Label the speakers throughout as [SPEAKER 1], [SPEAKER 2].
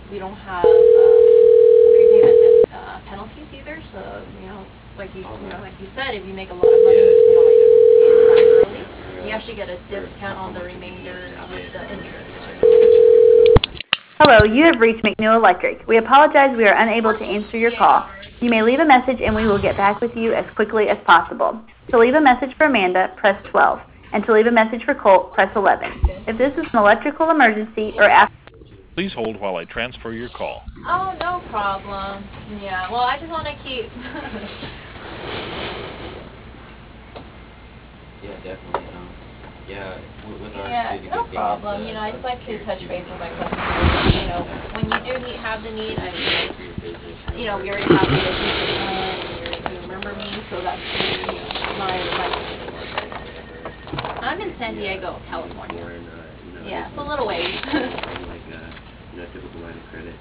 [SPEAKER 1] we don't have prepayment penalties either. So like like you said, if you make a lot of money, like pay it back early, you actually get a discount on the remainder with the interest.
[SPEAKER 2] Hello, you have reached McNeil Electric. We apologize we are unable to answer your call. You may leave a message and we will get back with you as quickly as possible. To leave a message for Amanda, press 12. And to leave a message for Colt, press 11. If this is an electrical emergency or after...
[SPEAKER 3] Please hold while I transfer your call.
[SPEAKER 1] Oh, no problem. Yeah, well, I just want to keep...
[SPEAKER 4] Yeah, definitely. With our
[SPEAKER 1] no problem. I just like to touch base with my customers. When you do have the need, we already have the business and you remember me, so that's my I'm in San Diego, California. Yeah, it's a little ways.
[SPEAKER 4] Typical line of credit.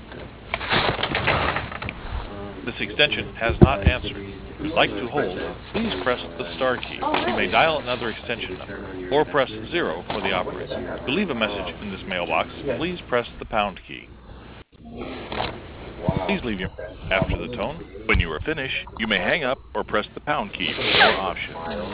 [SPEAKER 3] This extension has not answered. If you'd like to hold, please press the star key. You may dial another extension number, or press 0 for the operator. To leave a message in this mailbox, please press the pound key. Please leave your after the tone. When you are finished, you may hang up or press the pound key for more options.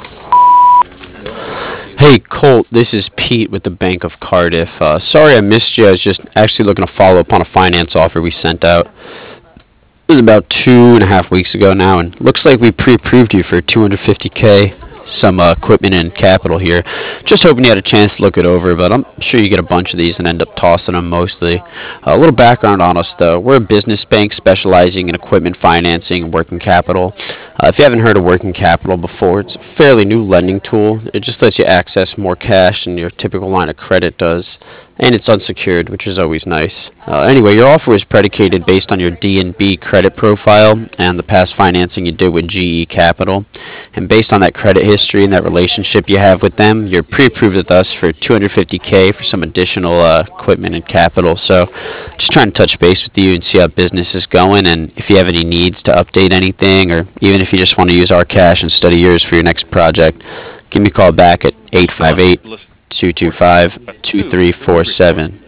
[SPEAKER 5] Hey Colt, this is Pete with the Bank of Cardiff. Sorry I missed you. I was just actually looking to follow up on a finance offer we sent out. It was about 2.5 weeks ago now, and looks like we pre-approved you for $250K, some equipment and capital here. Just hoping you had a chance to look it over, but I'm sure you get a bunch of these and end up tossing them mostly. A little background on us, though. We're a business bank specializing in equipment financing and working capital. If you haven't heard of working capital before, it's a fairly new lending tool. It just lets you access more cash than your typical line of credit does. And it's unsecured, which is always nice. Anyway, your offer is predicated based on your D&B credit profile and the past financing you did with GE Capital. And based on that credit history and that relationship you have with them, you're pre-approved with us for $250K for some additional equipment and capital. So just trying to touch base with you and see how business is going, and if you have any needs to update anything, or even if you just want to use our cash instead of yours for your next project, give me a call back at 858-225-2347.